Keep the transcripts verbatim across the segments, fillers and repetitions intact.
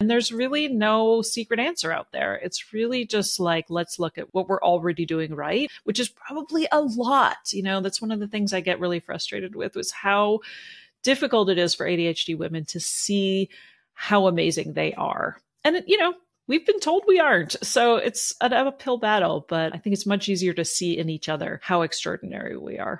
And there's really no secret answer out there. It's really just like, let's look at what we're already doing right, which is probably a lot. You know, that's one of the things I get really frustrated with, was how difficult it is for A D H D women to see how amazing they are. And, you know, we've been told we aren't. So it's an uphill battle, but I think it's much easier to see in each other how extraordinary we are.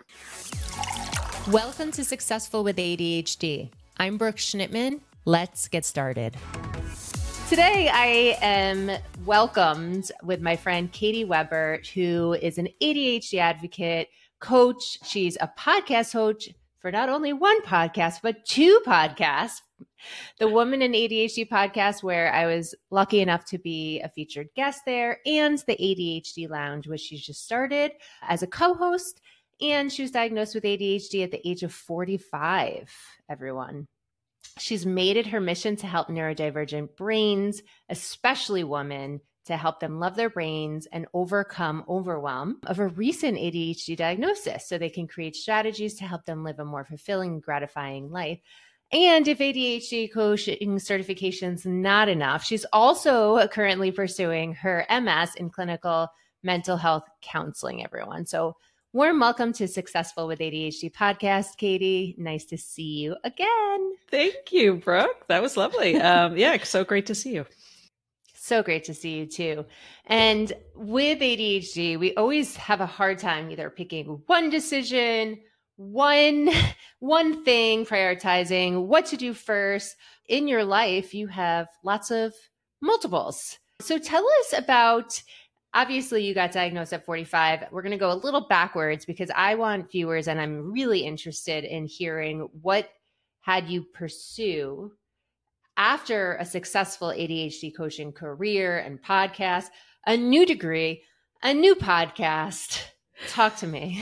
Welcome to Successful with A D H D. I'm Brooke Schnittman. Let's get started. Today, I am welcomed with my friend Katie Weber, who is an A D H D advocate, coach. She's a podcast host for not only one podcast, but two podcasts. The Woman in A D H D podcast, where I was lucky enough to be a featured guest there, and the A D H D Lounge, which she's just started as a co-host. And she was diagnosed with A D H D at the age of forty-five, everyone. She's made it her mission to help neurodivergent brains, especially women, to help them love their brains and overcome overwhelm of a recent A D H D diagnosis so they can create strategies to help them live a more fulfilling, gratifying life. And if A D H D coaching certification's not enough, she's also currently pursuing her M S in clinical mental health counseling, everyone. So warm welcome to Successful with A D H D podcast, Katie. Nice to see you again. Thank you, Brooke. That was lovely. Um, yeah, so great to see you. So great to see you too. And with A D H D, we always have a hard time either picking one decision, one, one thing, prioritizing what to do first. In your life, you have lots of multiples. So tell us about, obviously you got diagnosed at forty-five. We're going to go a little backwards because I want viewers, and I'm really interested in hearing what had you pursue after a successful A D H D coaching career and podcast, a new degree, a new podcast. Talk to me.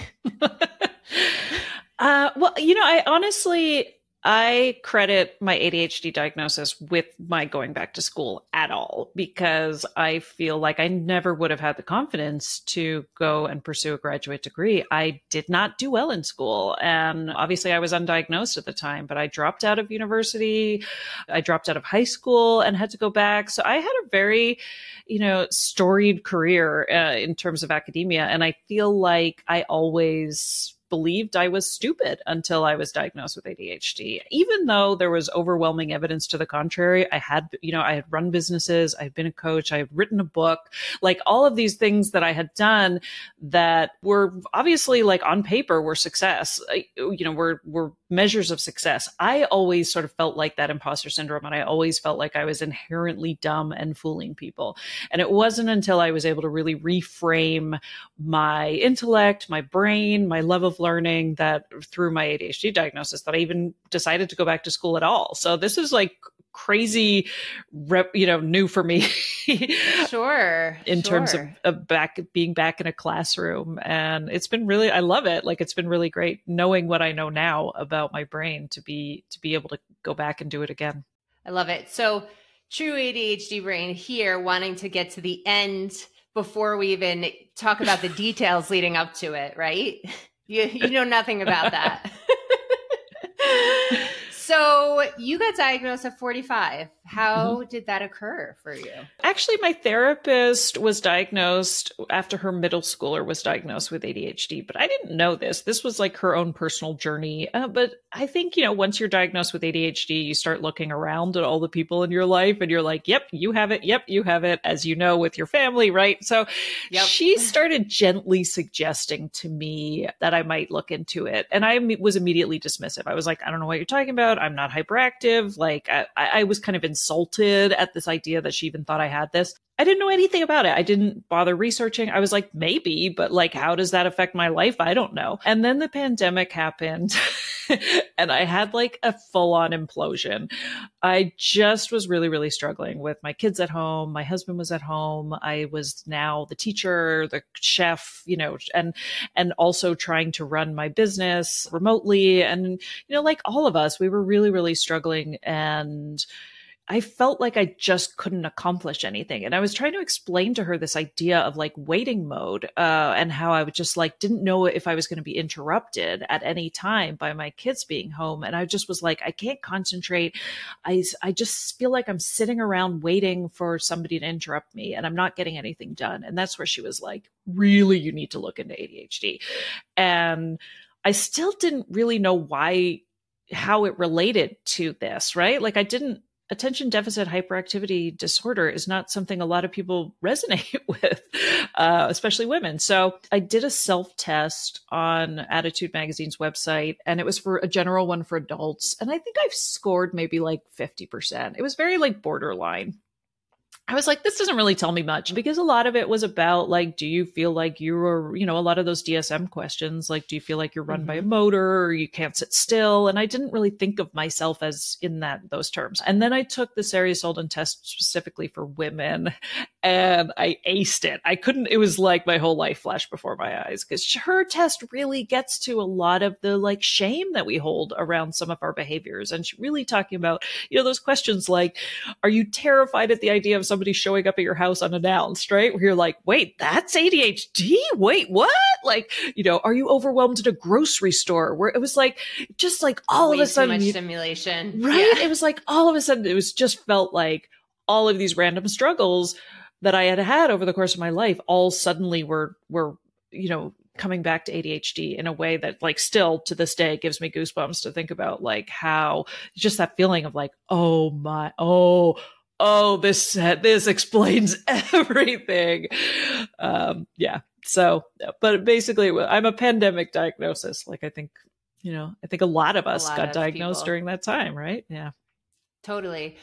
uh, well, you know, I honestly, I credit my A D H D diagnosis with my going back to school at all, because I feel like I never would have had the confidence to go and pursue a graduate degree. I did not do well in school. And obviously I was undiagnosed at the time, but I dropped out of university. I dropped out of high school and had to go back. So I had a very, you know, storied career uh, in terms of academia. And I feel like I always believed I was stupid until I was diagnosed with A D H D. Even though there was overwhelming evidence to the contrary, I had, you know, I had run businesses, I had been a coach, I had written a book, like all of these things that I had done that were obviously like on paper were success, you know, were, were measures of success. I always sort of felt like that imposter syndrome. And I always felt like I was inherently dumb and fooling people. And it wasn't until I was able to really reframe my intellect, my brain, my love of learning, that through my A D H D diagnosis, that I even decided to go back to school at all. So this is like crazy, rep, you know, new for me. Sure. In sure. terms of, of back, being back in a classroom. And it's been really, I love it. Like, it's been really great knowing what I know now about my brain to be, to be able to go back and do it again. I love it. So true A D H D brain here, wanting to get to the end before we even talk about the details leading up to it, right? You, you know nothing about that. So you got diagnosed at forty-five. How mm-hmm. did that occur for you? Actually, my therapist was diagnosed after her middle schooler was diagnosed with A D H D, but I didn't know this. This was like her own personal journey. Uh, but I think, you know, once you're diagnosed with A D H D, you start looking around at all the people in your life and you're like, yep, you have it. Yep, you have it, as you know, with your family, right? So yep. She started gently suggesting to me that I might look into it. And I was immediately dismissive. I was like, I don't know what you're talking about. I'm not hyperactive. Like I, I was kind of insulted at this idea that she even thought I had this. I didn't know anything about it. I didn't bother researching. I was like, maybe, but like, how does that affect my life? I don't know. And then the pandemic happened and I had like a full on implosion. I just was really, really struggling with my kids at home. My husband was at home. I was now the teacher, the chef, you know, and, and also trying to run my business remotely. And, you know, like all of us, we were really, really struggling. And I felt like I just couldn't accomplish anything. And I was trying to explain to her this idea of like waiting mode, uh, and how I would just like, didn't know if I was going to be interrupted at any time by my kids being home. And I just was like, I can't concentrate. I, I just feel like I'm sitting around waiting for somebody to interrupt me and I'm not getting anything done. And that's where she was like, really, you need to look into A D H D. And I still didn't really know why, how it related to this, right? Like I didn't, attention deficit hyperactivity disorder is not something a lot of people resonate with, uh, especially women. So I did a self-test on Attitude Magazine's website, and it was for a general one for adults. And I think I've scored maybe like fifty percent. It was very like borderline. I was like, this doesn't really tell me much, because a lot of it was about like, do you feel like you're, you know, a lot of those D S M questions, like, do you feel like you're run mm-hmm. by a motor or you can't sit still? And I didn't really think of myself as in that, those terms. And then I took the Sari Solden test specifically for women and I aced it. I couldn't, it was like my whole life flashed before my eyes, because her test really gets to a lot of the like shame that we hold around some of our behaviors. And she's really talking about, you know, those questions like, are you terrified at the idea of somebody showing up at your house unannounced, right? Where you're like, wait, that's A D H D? Wait, what? Like, you know, are you overwhelmed at a grocery store? Where it was like, just like all Way of a sudden. Too much you, stimulation. Right? Yeah. It was like all of a sudden, it was just felt like all of these random struggles that I had had over the course of my life all suddenly were, were, you know, coming back to A D H D in a way that like still to this day gives me goosebumps to think about, like how just that feeling of like, oh my, oh, oh, this, this explains everything. Um, yeah. So, but basically I'm a pandemic diagnosis. Like I think, you know, I think a lot of us lot got of diagnosed people. during that time, right? Yeah. Totally.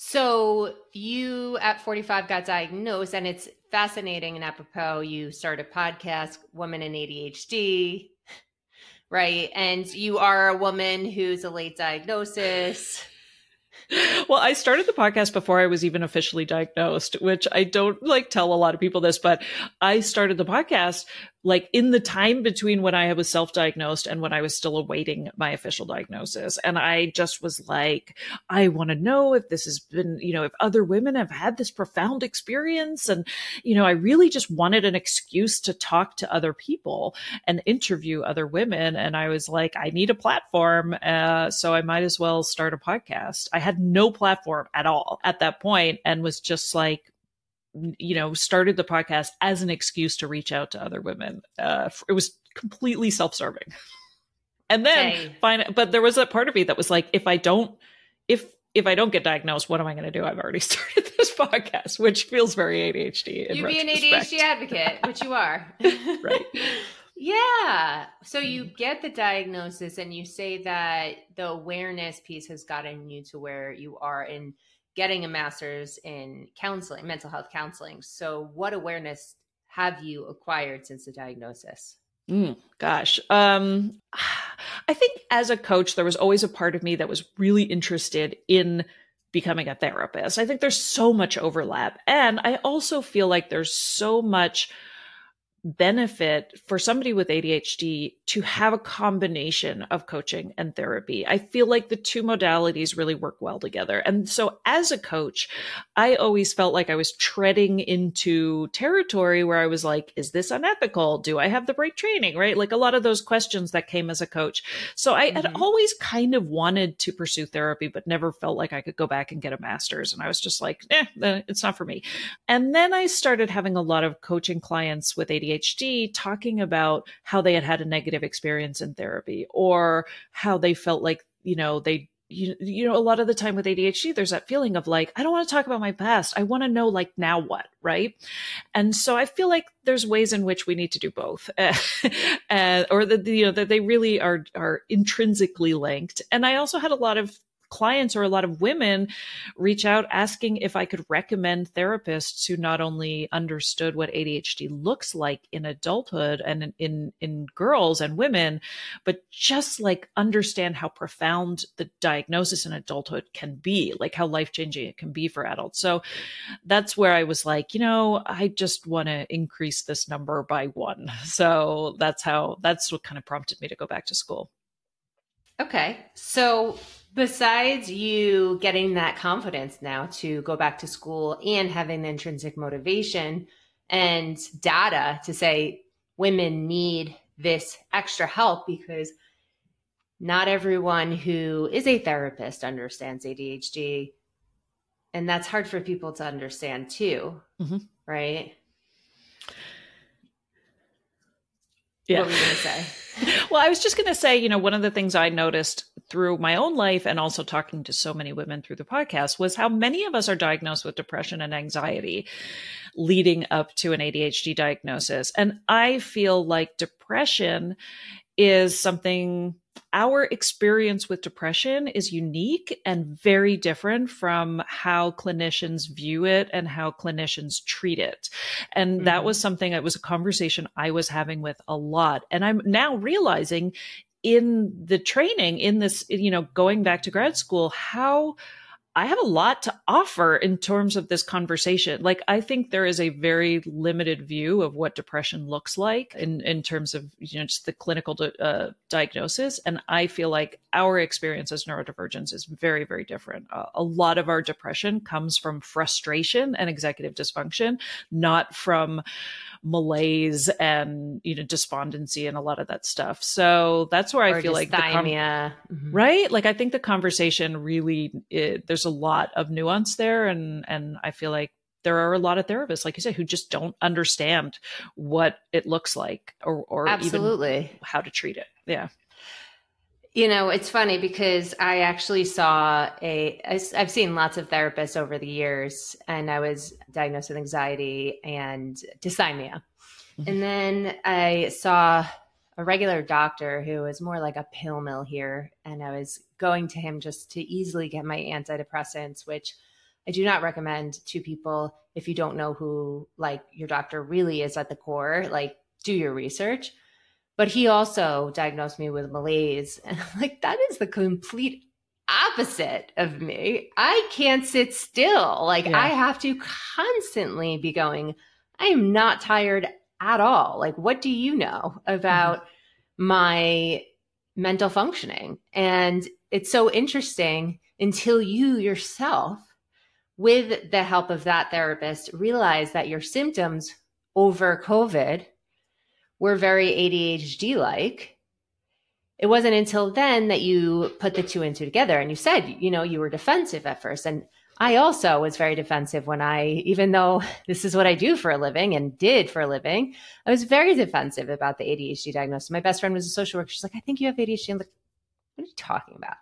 So you at forty-five got diagnosed, and it's fascinating and apropos. You start a podcast, Woman in A D H D, right? And you are a woman who's a late diagnosis. Well, I started the podcast before I was even officially diagnosed, which I don't like tell a lot of people this, but I started the podcast like in the time between when I was self-diagnosed and when I was still awaiting my official diagnosis. And I just was like, I want to know if this has been, you know, if other women have had this profound experience. And, you know, I really just wanted an excuse to talk to other people and interview other women. And I was like, I need a platform. Uh, so I might as well start a podcast. I had no platform at all at that point and was just like, you know, started the podcast as an excuse to reach out to other women. Uh, it was completely self-serving. And then hey. fine, but there was a part of me that was like, if I don't, if, if I don't get diagnosed, what am I going to do? I've already started this podcast, which feels very A D H D. You'd be an A D H D advocate, which you are. Right. Yeah. So you get the diagnosis and you say that the awareness piece has gotten you to where you are in getting a master's in counseling, mental health counseling. So what awareness have you acquired since the diagnosis? Mm, gosh. Um, I think as a coach, there was always a part of me that was really interested in becoming a therapist. I think there's so much overlap. And I also feel like there's so much benefit for somebody with A D H D to have a combination of coaching and therapy. I feel like the two modalities really work well together. And so as a coach, I always felt like I was treading into territory where I was like, is this unethical? Do I have the right training? Right? Like a lot of those questions that came as a coach. So I mm-hmm. had always kind of wanted to pursue therapy, but never felt like I could go back and get a master's. And I was just like, eh, it's not for me. And then I started having a lot of coaching clients with A D H D talking about how they had had a negative experience in therapy, or how they felt like, you know, they, you, you know, a lot of the time with A D H D, there's that feeling of like, I don't want to talk about my past. I want to know like, now what? Right. And so I feel like there's ways in which we need to do both, uh, or that, you know, that they really are, are intrinsically linked. And I also had a lot of clients or a lot of women reach out asking if I could recommend therapists who not only understood what A D H D looks like in adulthood and in, in, in girls and women, but just like understand how profound the diagnosis in adulthood can be, like how life-changing it can be for adults. So that's where I was like, you know, I just want to increase this number by one. So that's how, that's what kind of prompted me to go back to school. Okay. So Besides you getting that confidence now to go back to school and having the intrinsic motivation and data to say women need this extra help, because not everyone who is a therapist understands A D H D. And that's hard for people to understand too, mm-hmm. right? Yeah. What were you going to say? Well, I was just going to say, you know, one of the things I noticed through my own life and also talking to so many women through the podcast was how many of us are diagnosed with depression and anxiety leading up to an A D H D diagnosis. And I feel like depression is something, our experience with depression is unique and very different from how clinicians view it and how clinicians treat it. And mm-hmm. that was something, it was a conversation I was having with a lot. And I'm now realizing in the training, in this, you know, going back to grad school, how I have a lot to offer in terms of this conversation. Like, I think there is a very limited view of what depression looks like in, in terms of, you know, just the clinical di- uh, diagnosis. And I feel like our experience as neurodivergents is very, very different. Uh, a lot of our depression comes from frustration and executive dysfunction, not from malaise and, you know, despondency and a lot of that stuff. So that's where or I feel like the com- mm-hmm. right? Like, I think the conversation really, it, there's a lot of nuance there. And, and I feel like there are a lot of therapists, like you said, who just don't understand what it looks like or, or Absolutely. even how to treat it. Yeah. You know, it's funny because I actually saw a, I've seen lots of therapists over the years, and I was diagnosed with anxiety and dysthymia. Mm-hmm. And then I saw a regular doctor who was more like a pill mill here. And I was going to him just to easily get my antidepressants, which I do not recommend to people if you don't know who like your doctor really is at the core. Like, do your research. But he also diagnosed me with malaise. And I'm like, that is the complete opposite of me. I can't sit still. Like, yeah. I have to constantly be going, I am not tired at all. Like, what do you know about mm-hmm. my mental functioning? And it's so interesting until you yourself, with the help of that therapist, realize that your symptoms over COVID were very A D H D-like. It wasn't until then that you put the two and two together. And you said, you know, you were defensive at first. And I also was very defensive when I, even though this is what I do for a living and did for a living, I was very defensive about the A D H D diagnosis. My best friend was a social worker. She's like, I think you have A D H D. I'm like, what are you talking about?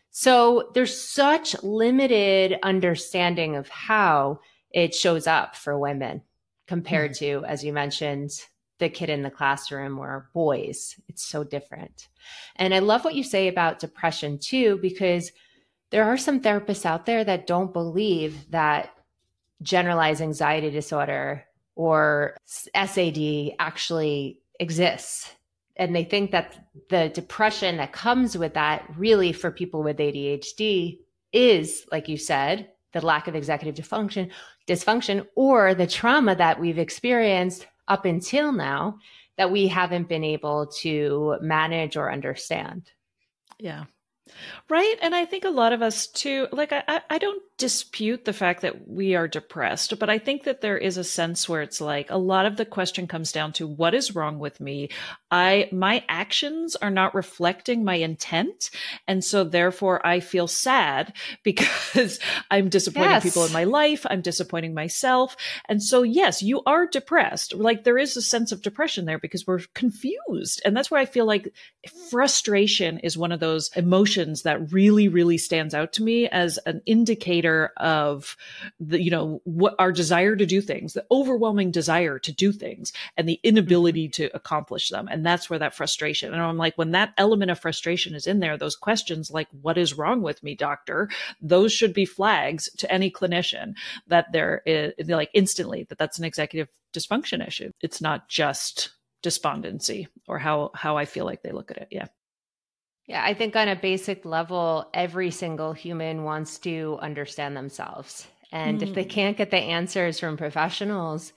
So there's such limited understanding of how it shows up for women compared mm-hmm. to, as you mentioned, the kid in the classroom or boys. It's so different. And I love what you say about depression too, because there are some therapists out there that don't believe that generalized anxiety disorder or S A D actually exists. And they think that the depression that comes with that really for people with A D H D is, like you said, the lack of executive dysfunction, dysfunction or the trauma that we've experienced up until now that we haven't been able to manage or understand. Yeah. Right. And I think a lot of us too, like, I, I don't dispute the fact that we are depressed, but I think that there is a sense where it's like a lot of the question comes down to what is wrong with me? I, my actions are not reflecting my intent. And so therefore I feel sad because I'm disappointing yes. people in my life. I'm disappointing myself. And so, yes, you are depressed. Like, there is a sense of depression there because we're confused. And that's where I feel like frustration is one of those emotions that really, really stands out to me as an indicator of the, you know, what our desire to do things, the overwhelming desire to do things and the inability to accomplish them. And that's where that frustration, and I'm like, when that element of frustration is in there, those questions like, what is wrong with me, doctor? Those should be flags to any clinician that there is, like, instantly that that's an executive dysfunction issue. It's not just despondency or how, how I feel like they look at it. Yeah. Yeah, I think on a basic level, every single human wants to understand themselves. And mm. if they can't get the answers from professionals,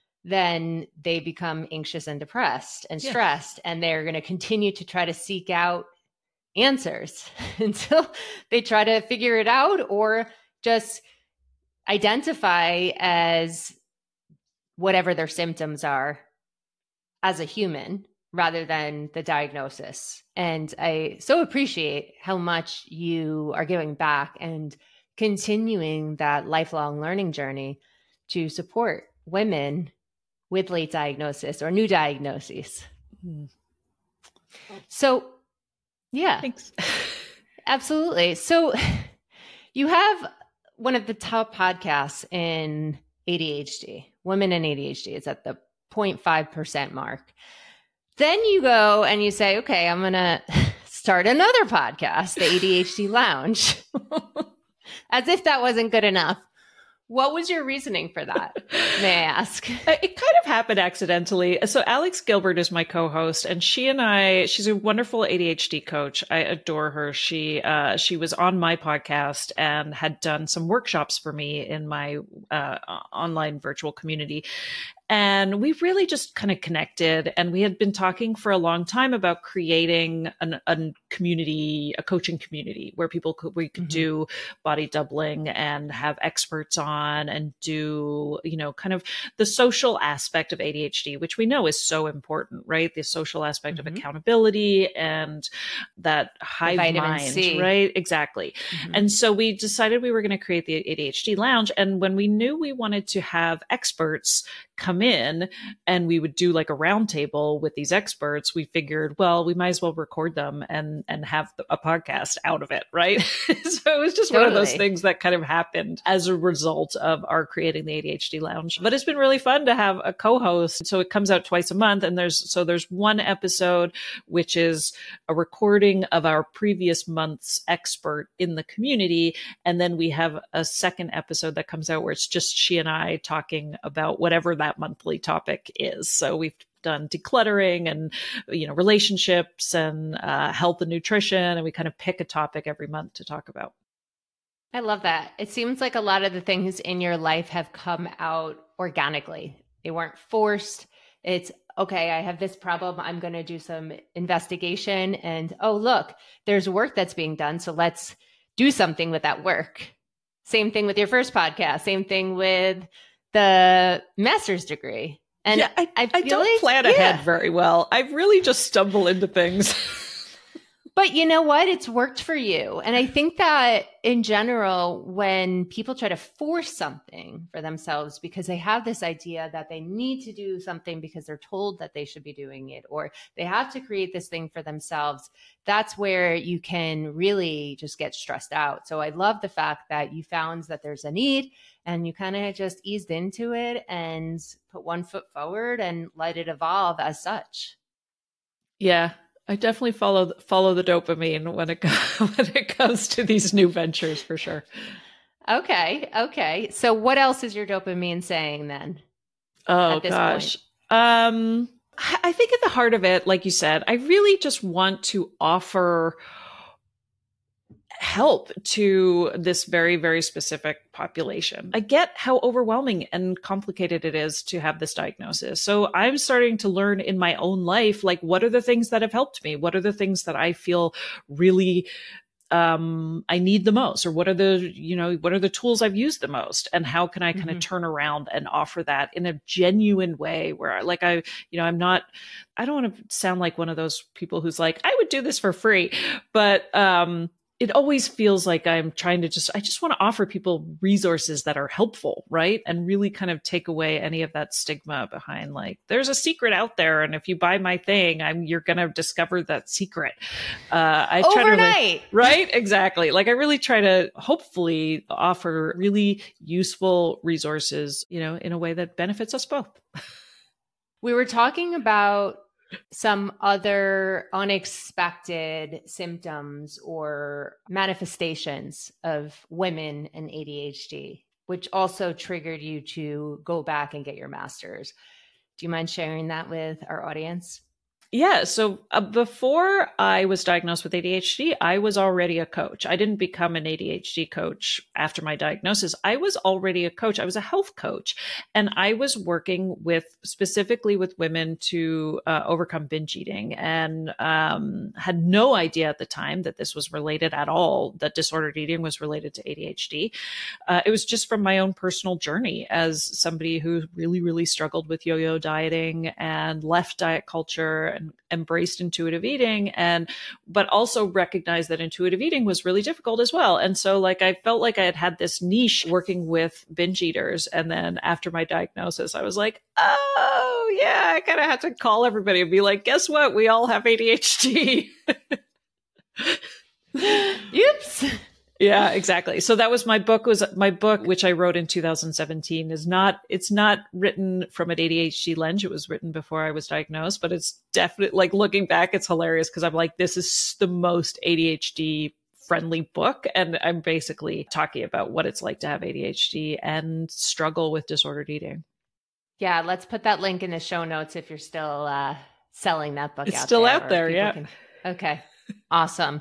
then they become anxious and depressed and stressed. Yeah. And they're going to continue to try to seek out answers until they try to figure it out or just identify as whatever their symptoms are as a human rather than the diagnosis. And I so appreciate how much you are giving back and continuing that lifelong learning journey to support women with late diagnosis or new diagnoses. Mm. So, yeah, Thanks. Absolutely. So you have one of the top podcasts in A D H D, women in A D H D. It's at the zero point five percent mark. Then you go and you say, okay, I'm going to start another podcast, the A D H D Lounge, as if that wasn't good enough. What was your reasoning for that, may I ask? It kind of happened accidentally. So Alex Gilbert is my co-host, and she and I, she's a wonderful A D H D coach. I adore her. She uh, she was on my podcast and had done some workshops for me in my uh, online virtual community. And we really just kind of connected, and we had been talking for a long time about creating an, a community, a coaching community where people could, we could mm-hmm. do body doubling and have experts on and do, you know, kind of the social aspect of A D H D, which we know is so important, right? The social aspect mm-hmm. of accountability and that hive mind, C. right? Exactly. Mm-hmm. And so we decided we were going to create the A D H D Lounge. And when we knew we wanted to have experts come in and we would do like a roundtable with these experts, we figured, well, we might as well record them and and have a podcast out of it, right? So it was just totally. One of those things that kind of happened as a result of our creating the A D H D Lounge. But it's been really fun to have a co-host. So it comes out twice a month, and there's so there's one episode which is a recording of our previous month's expert in the community, and then we have a second episode that comes out where it's just she and I talking about whatever that monthly topic is. So we've done decluttering and, you know, relationships and uh, health and nutrition. And we kind of pick a topic every month to talk about. I love that. It seems like a lot of the things in your life have come out organically. They weren't forced. It's, okay, I have this problem. I'm going to do some investigation and, oh, look, there's work that's being done. So let's do something with that work. Same thing with your first podcast. Same thing with the master's degree. And yeah, I, I, I don't like, plan yeah. ahead very well. I really just stumble into things. But you know what? It's worked for you. And I think that in general, when people try to force something for themselves because they have this idea that they need to do something because they're told that they should be doing it, or they have to create this thing for themselves, that's where you can really just get stressed out. So I love the fact that you found that there's a need and you kind of just eased into it and put one foot forward and let it evolve as such. Yeah. I definitely follow follow the dopamine when it when it comes to these new ventures, for sure. Okay, okay. So, what else is your dopamine saying then? Oh gosh, um, I think at the heart of it, like you said, I really just want to offer help to this very, very specific population. I get how overwhelming and complicated it is to have this diagnosis. So I'm starting to learn in my own life, like, what are the things that have helped me? What are the things that I feel really um, I need the most? Or what are the, you know, what are the tools I've used the most? And how can I kind of mm-hmm. turn around and offer that in a genuine way where I, like, I, you know, I'm not, I don't want to sound like one of those people who's like, I would do this for free, but, um, it always feels like I'm trying to just, I just want to offer people resources that are helpful, right? And really kind of take away any of that stigma behind, like, there's a secret out there. And if you buy my thing, I'm, you're going to discover that secret. Uh, I try Overnight. to, like, right? Exactly. Like, I really try to hopefully offer really useful resources, you know, in a way that benefits us both. We were talking about some other unexpected symptoms or manifestations of women and A D H D, which also triggered you to go back and get your master's. Do you mind sharing that with our audience? Yeah. So uh, before I was diagnosed with A D H D, I was already a coach. I didn't become an A D H D coach after my diagnosis. I was already a coach. I was a health coach, and I was working with specifically with women to uh, overcome binge eating, and um, had no idea at the time that this was related at all, that disordered eating was related to A D H D. Uh, it was just from my own personal journey as somebody who really, really struggled with yo-yo dieting and left diet culture and embraced intuitive eating, and but also recognized that intuitive eating was really difficult as well. And so like I felt like I had had this niche working with binge eaters, and then after my diagnosis I was like, oh yeah, I kind of had to call everybody and be like, guess what, we all have A D H D. Oops. Yeah, exactly. So that was my book was my book, which I wrote in two thousand seventeen, is not, it's not written from an A D H D lens. It was written before I was diagnosed, but it's definitely, like, looking back, it's hilarious because I'm like, this is the most A D H D friendly book. And I'm basically talking about what it's like to have A D H D and struggle with disordered eating. Yeah. Let's put that link in the show notes if you're still uh, selling that book it's out still there. out there. Yeah. Can... Okay. Awesome.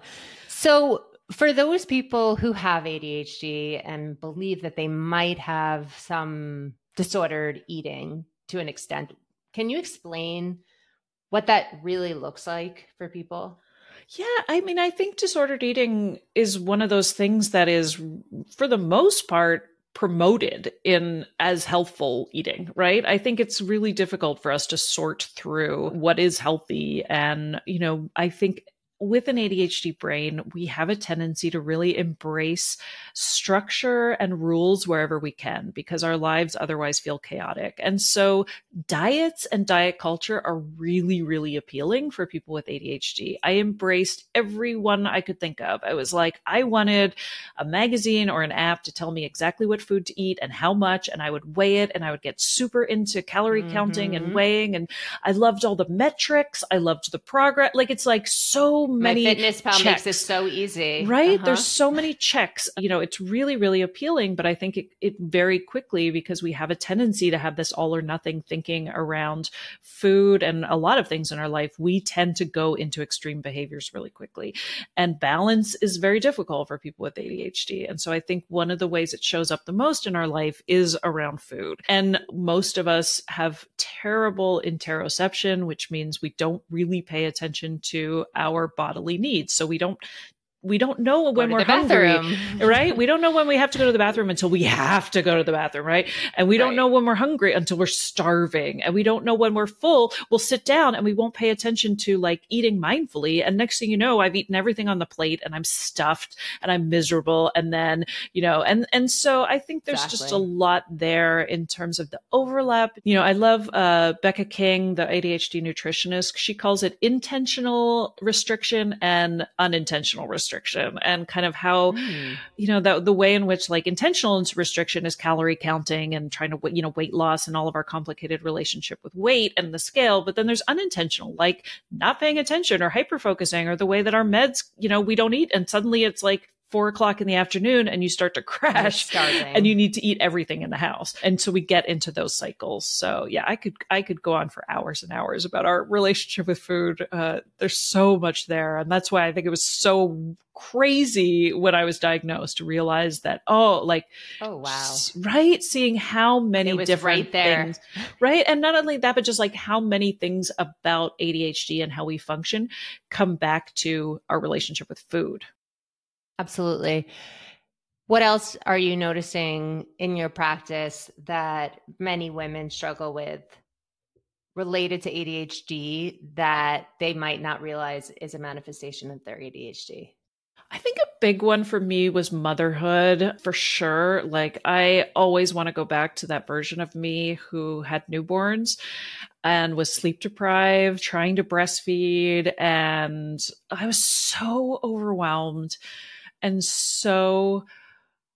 So for those people who have A D H D and believe that they might have some disordered eating to an extent, can you explain what that really looks like for people? Yeah, I mean, I think disordered eating is one of those things that is, for the most part, promoted in as healthful eating, right? I think it's really difficult for us to sort through what is healthy. And, you know, I think with an A D H D brain, we have a tendency to really embrace structure and rules wherever we can, because our lives otherwise feel chaotic. And so diets and diet culture are really, really appealing for people with A D H D. I embraced every one I could think of. I was like, I wanted a magazine or an app to tell me exactly what food to eat and how much, and I would weigh it, and I would get super into calorie mm-hmm. counting and weighing. And I loved all the metrics. I loved the progress. Like, it's like so many My Fitness Pal checks. Makes it so easy. Right? Uh-huh. There's so many checks. You know, it's really, really appealing, but I think it, it very quickly, because we have a tendency to have this all or nothing thinking around food and a lot of things in our life, we tend to go into extreme behaviors really quickly. And balance is very difficult for people with A D H D. And so I think one of the ways it shows up the most in our life is around food. And most of us have terrible interoception, which means we don't really pay attention to our bodily needs. So we don't we don't know when we're hungry, right? We don't know when we have to go to the bathroom until we have to go to the bathroom, right? And we don't right. know when we're hungry until we're starving. And we don't know when we're full. We'll sit down and we won't pay attention to like eating mindfully. And next thing you know, I've eaten everything on the plate and I'm stuffed and I'm miserable. And then, you know, and, and so I think there's exactly. just a lot there in terms of the overlap. You know, I love uh, Becca King, the A D H D nutritionist. She calls it intentional restriction and unintentional restriction. And kind of how, mm. you know, the, the way in which like intentional restriction is calorie counting and trying to, you know, weight loss and all of our complicated relationship with weight and the scale. But then there's unintentional, like not paying attention or hyper-focusing, or the way that our meds, you know, we don't eat. And suddenly it's like four o'clock in the afternoon and you start to crash and you need to eat everything in the house. And so we get into those cycles. So yeah, I could, I could go on for hours and hours about our relationship with food. Uh, there's so much there. And that's why I think it was so crazy when I was diagnosed to realize that, oh, like, oh, wow. Right. Seeing how many it was different right there. things, right. And not only that, but just like how many things about A D H D and how we function come back to our relationship with food. Absolutely. What else are you noticing in your practice that many women struggle with related to A D H D that they might not realize is a manifestation of their A D H D? I think a big one for me was motherhood, for sure. Like, I always want to go back to that version of me who had newborns and was sleep deprived, trying to breastfeed. And I was so overwhelmed and so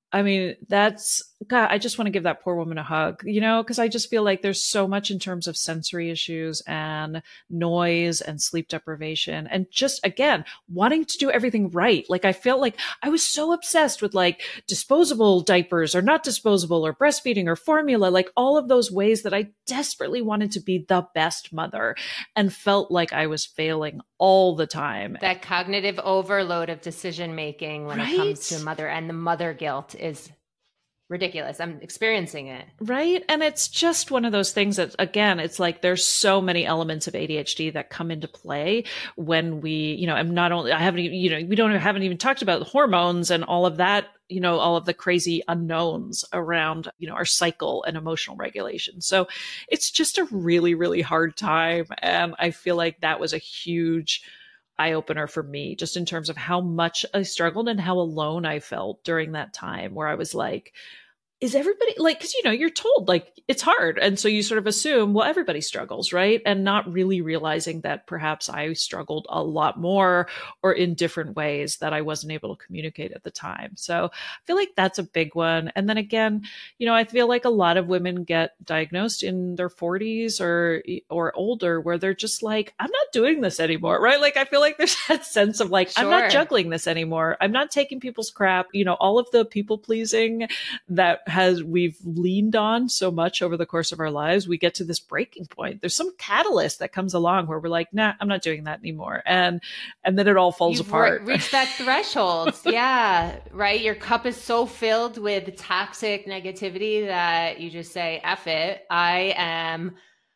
I mean, that's, God, I just want to give that poor woman a hug, you know, because I just feel like there's so much in terms of sensory issues and noise and sleep deprivation and just, again, wanting to do everything right. Like, I felt like I was so obsessed with like disposable diapers or not disposable or breastfeeding or formula, like all of those ways that I desperately wanted to be the best mother and felt like I was failing all the time. That cognitive overload of decision making when Right? it comes to mother, and the mother guilt is ridiculous. I'm experiencing it. Right. And it's just one of those things that, again, it's like there's so many elements of A D H D that come into play when we, you know, I'm not only, I haven't even, you know, we don't haven't even talked about hormones and all of that, you know, all of the crazy unknowns around, you know, our cycle and emotional regulation. So it's just a really, really hard time. And I feel like that was a huge eye opener for me, just in terms of how much I struggled and how alone I felt during that time where I was like, is everybody like, because, you know, you're told like it's hard. And so you sort of assume, well, everybody struggles, right? And not really realizing that perhaps I struggled a lot more or in different ways that I wasn't able to communicate at the time. So I feel like that's a big one. And then again, you know, I feel like a lot of women get diagnosed in their forties or, or older where they're just like, I'm not doing this anymore, right? Like, I feel like there's that sense of like, Sure. I'm not juggling this anymore. I'm not taking people's crap, you know, all of the people pleasing that has we've leaned on so much over the course of our lives, we get to this breaking point. There's some catalyst that comes along where we're like, nah, I'm not doing that anymore. And and then it all falls You've apart. Re- reached that threshold. Yeah. Right. Your cup is so filled with toxic negativity that you just say, F it. I am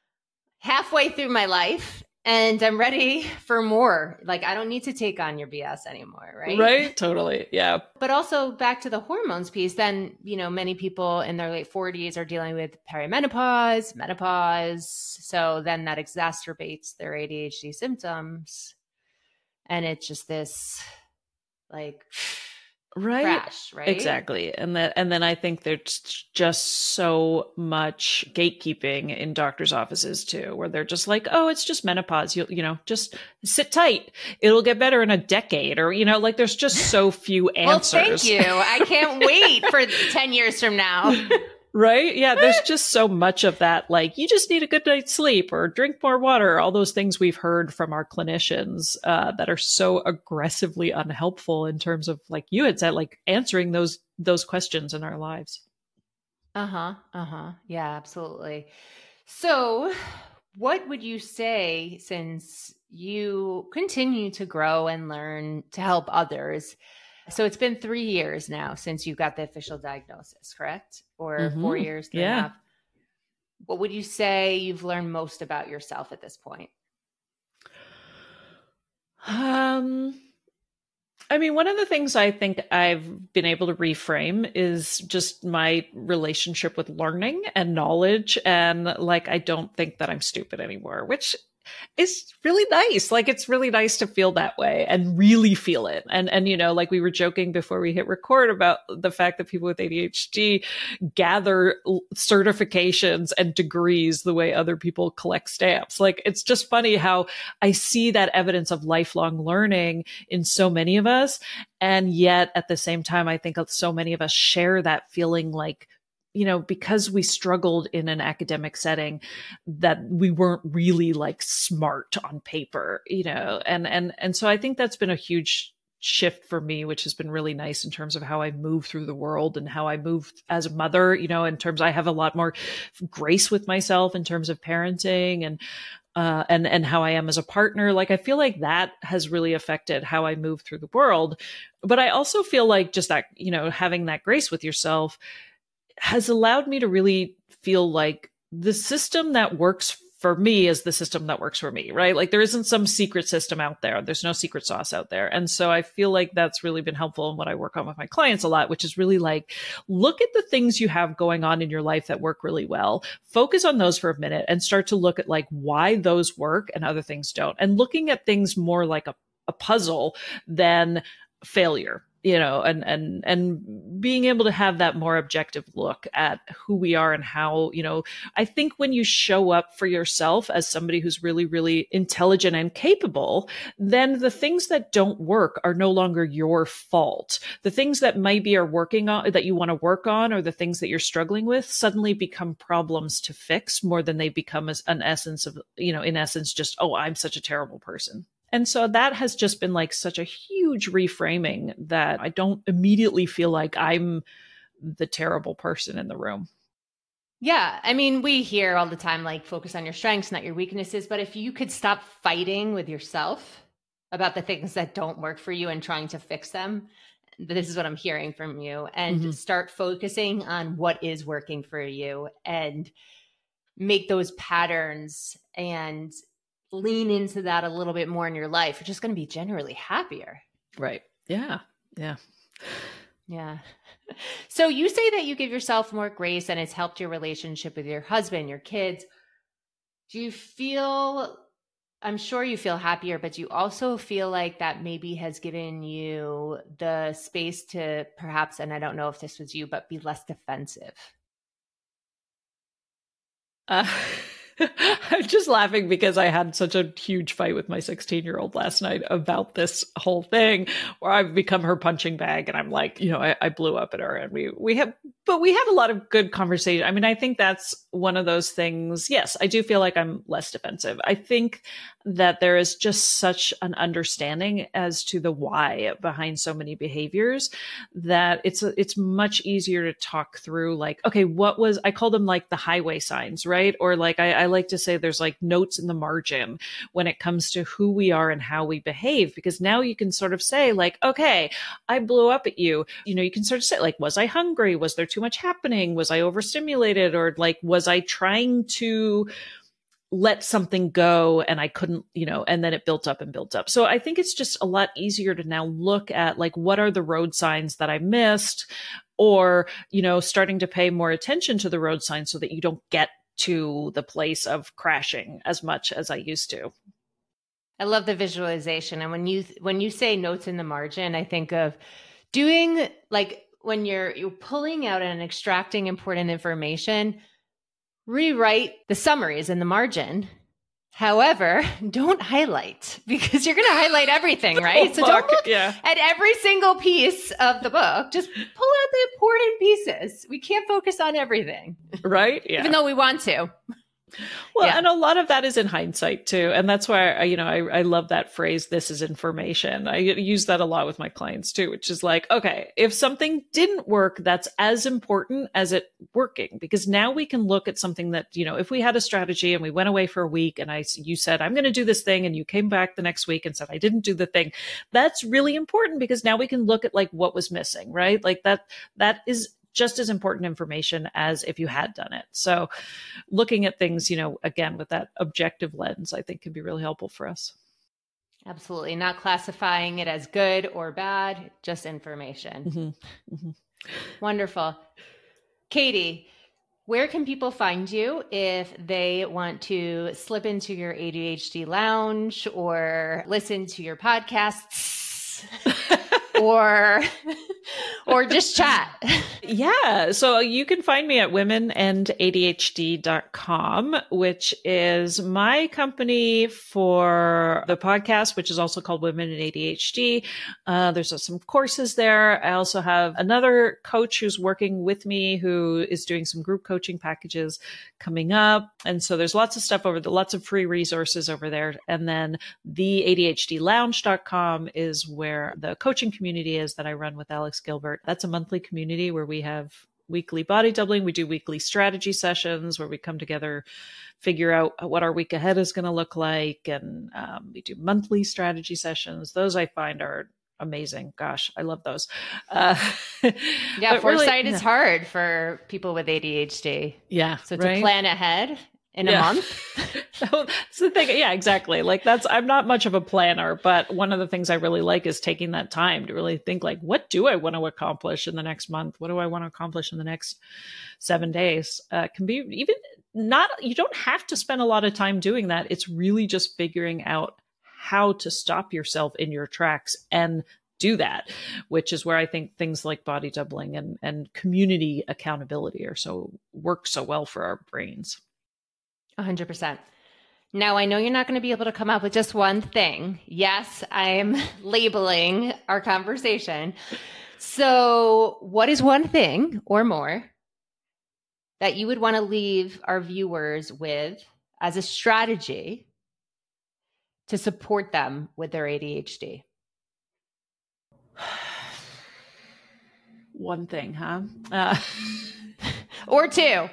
halfway through my life and I'm ready for more. Like, I don't need to take on your B S anymore, right? Right? Totally. Yeah. But also back to the hormones piece, then, you know, many people in their late forties are dealing with perimenopause, menopause. So then that exacerbates their A D H D symptoms. And it's just this like Right. crash, right? Exactly. And that, and then I think there's just so much gatekeeping in doctors' offices too, where they're just like, oh, it's just menopause. You, you know, just sit tight. It'll get better in a decade. Or, you know, like there's just so few answers. Well, thank you. I can't wait for ten years from now. Right? Yeah. There's just so much of that. Like, you just need a good night's sleep or drink more water. All those things we've heard from our clinicians uh, that are so aggressively unhelpful in terms of, like you had said, like answering those, those questions in our lives. Uh-huh. Uh-huh. Yeah, absolutely. So what would you say, since you continue to grow and learn to help others? So it's been three years now since you got the official diagnosis, correct? Or Mm-hmm. four years, three Yeah. and a half. What would you say you've learned most about yourself at this point? Um, I mean, one of the things I think I've been able to reframe is just my relationship with learning and knowledge. And like, I don't think that I'm stupid anymore, which is really nice. Like, it's really nice to feel that way and really feel it. And, and, you know, like we were joking before we hit record about the fact that people with A D H D gather certifications and degrees the way other people collect stamps. Like, it's just funny how I see that evidence of lifelong learning in so many of us. And yet at the same time, I think so many of us share that feeling like, you know, because we struggled in an academic setting, that we weren't really like smart on paper, you know, and, and, and so I think that's been a huge shift for me, which has been really nice in terms of how I move through the world and how I move as a mother, you know, in terms, I have a lot more grace with myself in terms of parenting and, uh, and, and how I am as a partner. Like, I feel like that has really affected how I move through the world. But I also feel like just that, you know, having that grace with yourself has allowed me to really feel like the system that works for me is the system that works for me, right? Like, there isn't some secret system out there. There's no secret sauce out there. And so I feel like that's really been helpful in what I work on with my clients a lot, which is really like, look at the things you have going on in your life that work really well. Focus on those for a minute and start to look at like why those work and other things don't. And looking at things more like a, a puzzle than failure. you know, and, and, and being able to have that more objective look at who we are and how, you know, I think when you show up for yourself as somebody who's really, really intelligent and capable, then the things that don't work are no longer your fault. The things that maybe are working on, that you want to work on, or the things that you're struggling with suddenly become problems to fix more than they become as an essence of, you know, in essence, just, oh, I'm such a terrible person. And so that has just been like such a huge reframing that I don't immediately feel like I'm the terrible person in the room. Yeah. I mean, we hear all the time, like, focus on your strengths, not your weaknesses. But if you could stop fighting with yourself about the things that don't work for you and trying to fix them, this is what I'm hearing from you, and mm-hmm. start focusing on what is working for you and make those patterns and lean into that a little bit more in your life, you're just going to be generally happier. Right. Yeah. Yeah. Yeah. So you say that you give yourself more grace and it's helped your relationship with your husband, your kids. Do you feel, I'm sure you feel happier, but do you also feel like that maybe has given you the space to perhaps, and I don't know if this was you, but be less defensive? Uh I'm just laughing because I had such a huge fight with my sixteen year old last night about this whole thing where I've become her punching bag. And I'm like, you know, I, I blew up at her, and we, we have, but we had a lot of good conversation. I mean, I think that's one of those things. Yes, I do feel like I'm less defensive. I think that there is just such an understanding as to the why behind so many behaviors that it's, it's much easier to talk through, like, okay, what was, I call them like the highway signs, right? Or like, I, I like to say there's like notes in the margin when it comes to who we are and how we behave, because now you can sort of say like, okay, I blew up at you. You know, you can sort of say like, was I hungry? Was there too much happening? Was I overstimulated? Or like, was I trying to let something go and I couldn't, you know, and then it built up and built up. So I think it's just a lot easier to now look at like, what are the road signs that I missed, or, you know, starting to pay more attention to the road signs so that you don't get to the place of crashing as much as I used to. I love the visualization. And when you, when you say notes in the margin, I think of doing like when you're, you're pulling out and extracting important information, rewrite the summaries in the margin. However, don't highlight, because you're going to highlight everything, right? Oh, so don't look yeah. at every single piece of the book. Just pull out the important pieces. We can't focus on everything. Right? Yeah. Even though we want to. Well, yeah. and a lot of that is in hindsight too. And that's why, I, you know, I, I love that phrase, this is information. I use that a lot with my clients too, which is like, okay, if something didn't work, that's as important as it working, because now we can look at something that, you know, if we had a strategy and we went away for a week and I, you said, I'm going to do this thing. And you came back the next week and said, I didn't do the thing. That's really important, because now we can look at like what was missing, right? Like that, that is just as important information as if you had done it. So looking at things, you know, again, with that objective lens, I think can be really helpful for us. Absolutely. Not classifying it as good or bad, just information. Mm-hmm. Mm-hmm. Wonderful. Katie, where can people find you if they want to slip into your A D H D lounge or listen to your podcasts? or or just chat? Yeah. So you can find me at women and A D H D dot com, which is my company for the podcast, which is also called Women and A D H D. Uh, there's some courses there. I also have another coach who's working with me who is doing some group coaching packages coming up. And so there's lots of stuff over there, lots of free resources over there. And then the A D H D lounge dot com is where the coaching community is that I run with Alex Gilbert. That's a monthly community where we have weekly body doubling. We do weekly strategy sessions where we come together, figure out what our week ahead is going to look like. And um, we do monthly strategy sessions. Those I find are amazing. Gosh, I love those. Uh, yeah, foresight really, is hard for people with A D H D. Yeah. So to right? plan ahead in yeah. a month. That's the thing. Yeah, exactly. Like that's, I'm not much of a planner, but one of the things I really like is taking that time to really think like, what do I want to accomplish in the next month? What do I want to accomplish in the next seven days? Uh, can be even not, you don't have to spend a lot of time doing that. It's really just figuring out how to stop yourself in your tracks and do that, which is where I think things like body doubling and, and community accountability are so work so well for our brains. A hundred percent. Now, I know you're not going to be able to come up with just one thing. Yes, I'm labeling our conversation. So what is one thing or more that you would want to leave our viewers with as a strategy to support them with their A D H D? One thing, huh? Uh, or two.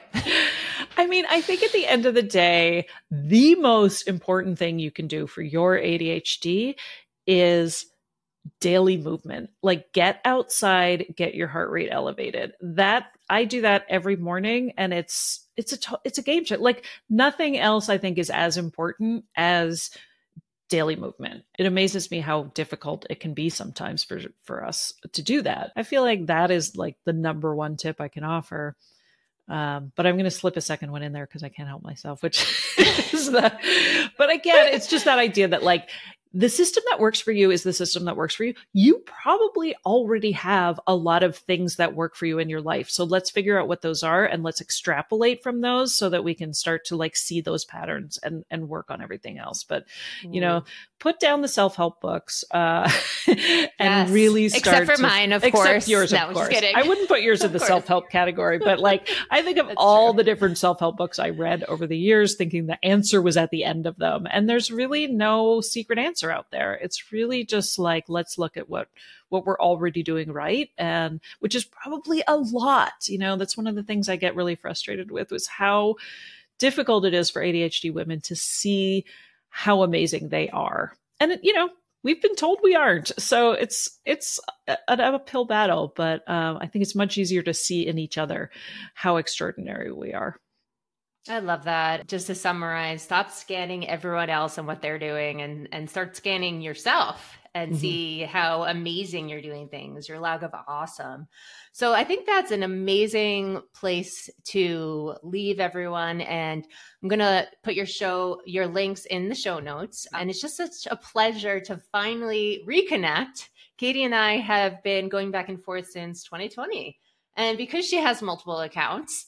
I mean, I think at the end of the day, the most important thing you can do for your A D H D is daily movement. Like, get outside, get your heart rate elevated. That I do that every morning, and it's it's a it's a game changer. Like, nothing else I think is as important as daily movement. It amazes me how difficult it can be sometimes for for us to do that. I feel like that is like the number one tip I can offer. Um, but I'm going to slip a second one in there because I can't help myself, which is the, but again, it's just that idea that like the system that works for you is the system that works for you. You probably already have a lot of things that work for you in your life. So let's figure out what those are and let's extrapolate from those so that we can start to like see those patterns and, and work on everything else. But, mm. you know, put down the self-help books, uh, and yes. really start except for to, mine, of except course. yours, no, of course. Just kidding. I wouldn't put yours in the self-help category, but like, I think of That's all true. the different self-help books I read over the years, thinking the answer was at the end of them. And there's really no secret answer out there. It's really just like, let's look at what, what we're already doing right. And which is probably a lot, you know, that's one of the things I get really frustrated with was how difficult it is for A D H D women to see how amazing they are. And, you know, we've been told we aren't. So it's, it's an uphill battle, but um, I think it's much easier to see in each other how extraordinary we are. I love that. Just to summarize, stop scanning everyone else and what they're doing and, and start scanning yourself and mm-hmm. see how amazing you're doing things, your log of awesome. So I think that's an amazing place to leave everyone. And I'm going to put your show, your links in the show notes. And it's just such a pleasure to finally reconnect. Katie and I have been going back and forth since twenty twenty. And because she has multiple accounts,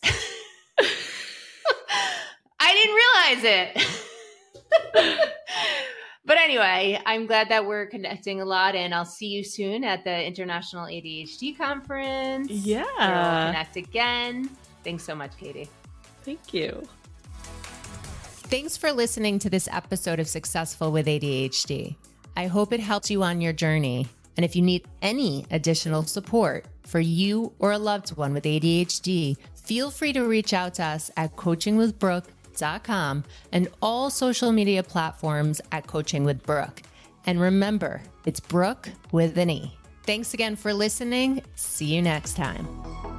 I didn't realize it. But anyway, I'm glad that we're connecting a lot, and I'll see you soon at the International A D H D Conference. Yeah. We'll connect again. Thanks so much, Katie. Thank you. Thanks for listening to this episode of Successful with A D H D. I hope it helps you on your journey. And if you need any additional support for you or a loved one with A D H D, feel free to reach out to us at coaching with brooke dot com and all social media platforms at Coaching with Brooke. And remember, it's Brooke with an E. Thanks again for listening. See you next time.